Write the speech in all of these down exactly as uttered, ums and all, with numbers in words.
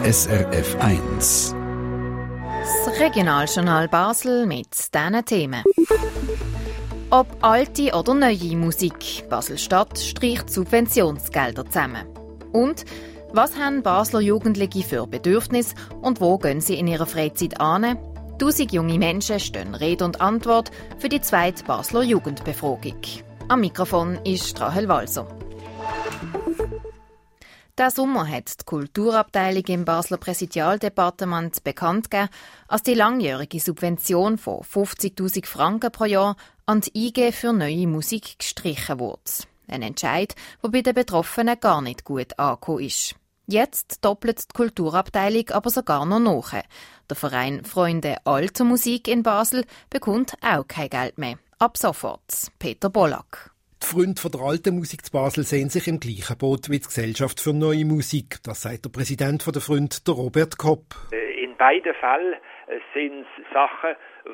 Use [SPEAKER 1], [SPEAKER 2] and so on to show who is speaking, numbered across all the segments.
[SPEAKER 1] S R F eins.
[SPEAKER 2] Das Regionaljournal Basel mit diesen Themen. Ob alte oder neue Musik, Basel-Stadt streicht Subventionsgelder zusammen. Und was haben Basler Jugendliche für Bedürfnisse und wo gehen sie in ihrer Freizeit an? Tausend junge Menschen stehen Rede und Antwort für die zweite Basler Jugendbefragung. Am Mikrofon ist Rahel Walser. Diesen Sommer hat die Kulturabteilung im Basler Präsidialdepartement bekannt gegeben, dass die langjährige Subvention von fünfzigtausend Franken pro Jahr an die I G für neue Musik gestrichen wurde. Ein Entscheid, der bei den Betroffenen gar nicht gut angekommen ist. Jetzt doppelt die Kulturabteilung aber sogar noch nach. Der Verein Freunde alter Musik in Basel bekommt auch kein Geld mehr. Ab sofort. Peter Bollack.
[SPEAKER 3] Die Freunde von der alten Musik zu Basel sehen sich im gleichen Boot wie die Gesellschaft für neue Musik. Das sagt der Präsident der Freunde, der Robert Kopp.
[SPEAKER 4] In beiden Fällen sind es Sachen,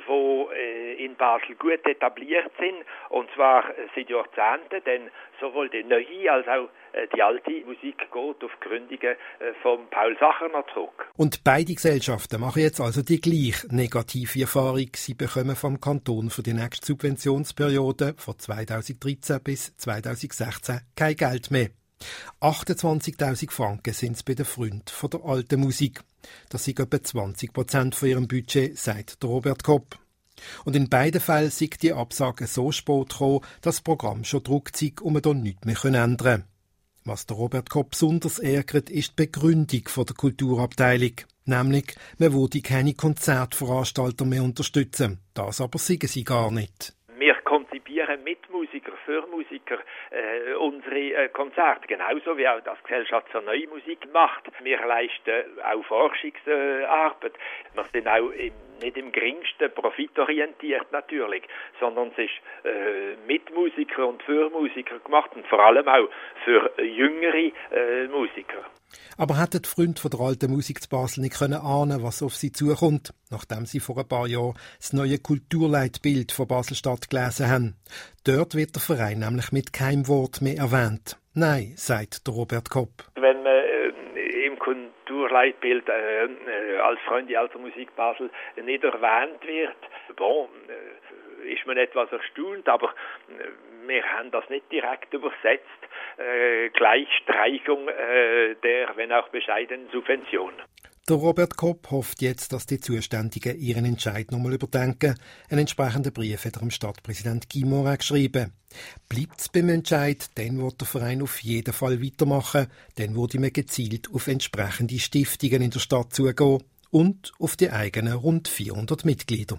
[SPEAKER 4] die in Basel gut etabliert sind, und zwar seit Jahrzehnten, denn sowohl die neue als auch die alte Musik geht auf die Gründungen von Paul Sacherner zurück.
[SPEAKER 3] Und beide Gesellschaften machen jetzt also die gleiche negative Erfahrung. Sie bekommen vom Kanton für die nächste Subventionsperiode von zweitausenddreizehn bis zweitausendsechzehn kein Geld mehr. achtundzwanzigtausend Franken sind es bei den Freunden von der alten Musik. Das sind etwa zwanzig Prozent von ihrem Budget, sagt der Robert Kopp. Und in beiden Fällen sind die Absagen so spät gekommen, dass das Programm schon gedruckt sei und man da nichts mehr ändern können. Was der Robert Kopp besonders ärgert, ist die Begründung von der Kulturabteilung. Nämlich, man würde keine Konzertveranstalter mehr unterstützen. Das aber sagen sie gar nicht.
[SPEAKER 4] Wir konzipieren mit Musiker, für Musiker äh, unsere äh, Konzerte, genauso wie auch das Gesellschaft für neue Musik macht. Wir leisten auch Forschungsarbeit. Wir sind auch im, nicht im geringsten profitorientiert natürlich, sondern es ist äh, mit Musiker und für Musiker gemacht und vor allem auch für jüngere äh, Musiker.
[SPEAKER 3] Aber hätten die Freunde von der alten Musik zu Basel nicht können ahnen, was auf sie zukommt, nachdem sie vor ein paar Jahren das neue Kulturleitbild von Basel-Stadt gelesen haben. Dort wird der Verein nämlich mit keinem Wort mehr erwähnt. Nein, sagt der Robert Kopp.
[SPEAKER 4] Wenn man äh, im Kulturleitbild äh, äh, als Freunde alter Musik Basel nicht erwähnt wird, bon, äh, ist man etwas erstaunt, aber äh, wir haben das nicht direkt übersetzt. Äh, Gleichstreichung äh, der, wenn auch bescheidenen Subvention.
[SPEAKER 3] Der Robert Kopp hofft jetzt, dass die Zuständigen ihren Entscheid nochmal überdenken. Einen entsprechenden Brief hat er dem Stadtpräsident Guy Morin geschrieben. Bleibt es beim Entscheid, dann wird der Verein auf jeden Fall weitermachen. Dann würde man gezielt auf entsprechende Stiftungen in der Stadt zugehen und auf die eigenen rund vierhundert Mitglieder.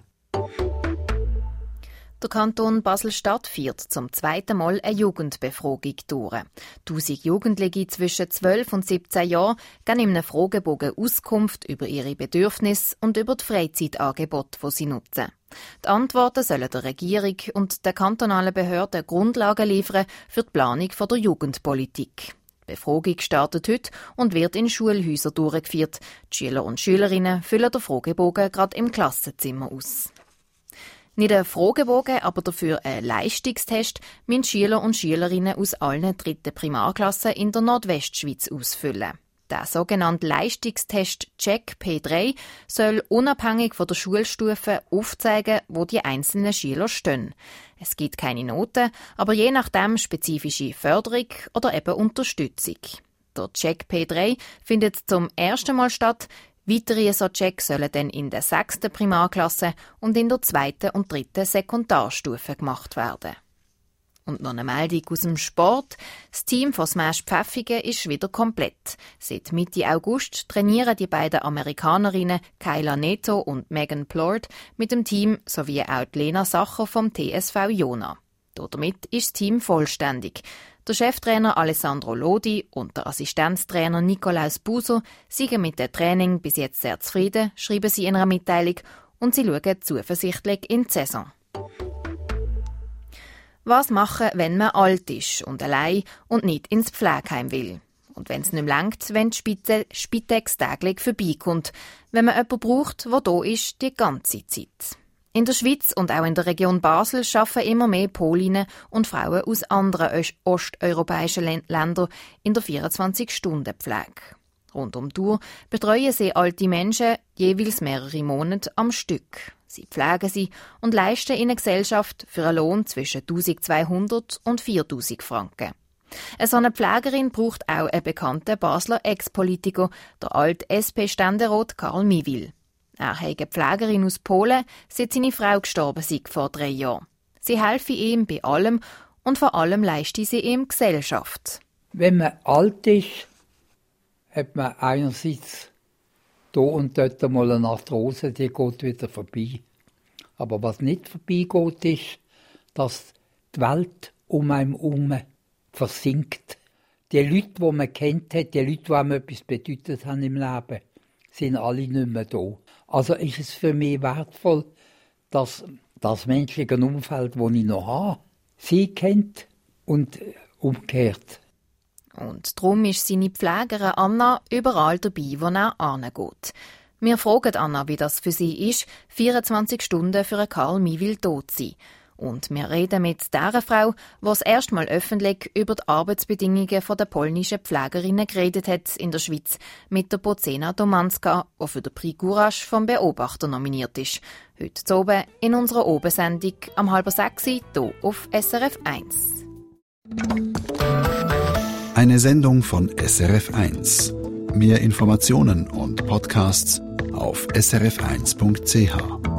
[SPEAKER 2] Der Kanton Basel-Stadt führt zum zweiten Mal eine Jugendbefragung durch. Tausend Jugendliche zwischen zwölf und siebzehn Jahren geben in einem Fragebogen Auskunft über ihre Bedürfnisse und über die Freizeitangebote, die sie nutzen. Die Antworten sollen der Regierung und der kantonalen Behörden Grundlagen liefern für die Planung der Jugendpolitik. Die Befragung startet heute und wird in Schulhäusern durchgeführt. Die Schüler und Schülerinnen füllen den Fragebogen gerade im Klassenzimmer aus. Nicht ein Fragebogen, aber dafür ein Leistungstest müssen Schüler und Schülerinnen aus allen dritten Primarklassen in der Nordwestschweiz ausfüllen. Der sogenannte Leistungstest Check P drei soll unabhängig von der Schulstufe aufzeigen, wo die einzelnen Schüler stehen. Es gibt keine Noten, aber je nachdem spezifische Förderung oder eben Unterstützung. Der Check P drei findet zum ersten Mal statt. Weitere so Checks sollen dann in der sechsten Primarklasse und in der zweiten und dritten Sekundarstufe gemacht werden. Und noch eine Meldung aus dem Sport. Das Team von Smash Pfäffiken ist wieder komplett. Seit Mitte August trainieren die beiden Amerikanerinnen Kyla Neto und Megan Plord mit dem Team sowie auch Lena Sacher vom T S V Jona. Damit ist das Team vollständig. Der Cheftrainer Alessandro Lodi und der Assistenztrainer Nikolaus Buser sind mit dem Training bis jetzt sehr zufrieden, schreiben sie in einer Mitteilung, und sie schauen zuversichtlich in die Saison. Was machen, wenn man alt ist und allein und nicht ins Pflegeheim will? Und wenn es nicht mehr reicht, wenn die Spitex täglich vorbeikommt, wenn man jemanden braucht, der da ist, die ganze Zeit. In der Schweiz und auch in der Region Basel arbeiten immer mehr Polinnen und Frauen aus anderen osteuropäischen Ländern in der vierundzwanzig Stunden Pflege. Rund um die Uhr betreuen sie alte Menschen jeweils mehrere Monate am Stück. Sie pflegen sie und leisten ihnen Gesellschaft für einen Lohn zwischen eintausendzweihundert und viertausend Franken. So eine Pflegerin braucht auch einen bekannten Basler Ex-Politiker, der alte S P-Ständerat Karl Miewil. Er hat eine Pflegerin aus Polen, seit seine Frau gestorben sei vor drei Jahren. Sie helfe ihm bei allem und vor allem leiste sie ihm Gesellschaft.
[SPEAKER 5] Wenn man alt ist, hat man einerseits da und dort mal eine Arthrose, die geht wieder vorbei. Aber was nicht vorbeigeht, ist, dass die Welt um einen herum versinkt. Die Leute, die man kennt hat, die Leute, die einem etwas bedeutet haben im Leben, sind alle nicht mehr da. Also ist es für mich wertvoll, dass das menschliche Umfeld, das ich noch habe, sie kennt und umgekehrt.
[SPEAKER 2] Und darum ist seine Pflegerin Anna überall dabei, wo er hingeht. Wir fragen Anna, wie das für sie ist, vierundzwanzig Stunden für einen Karl Miewil tot zu sein. Und wir reden mit der Frau, die das erste Mal öffentlich über die Arbeitsbedingungen der polnischen Pflegerinnen geredet hat in der Schweiz, mit der Bocena Domanska, die für den Prix Courage vom Beobachter nominiert ist. Heute oben in unserer Obensendung am halb sechs hier auf S R F eins.
[SPEAKER 1] Eine Sendung von S R F eins. Mehr Informationen und Podcasts auf s r f eins punkt c h.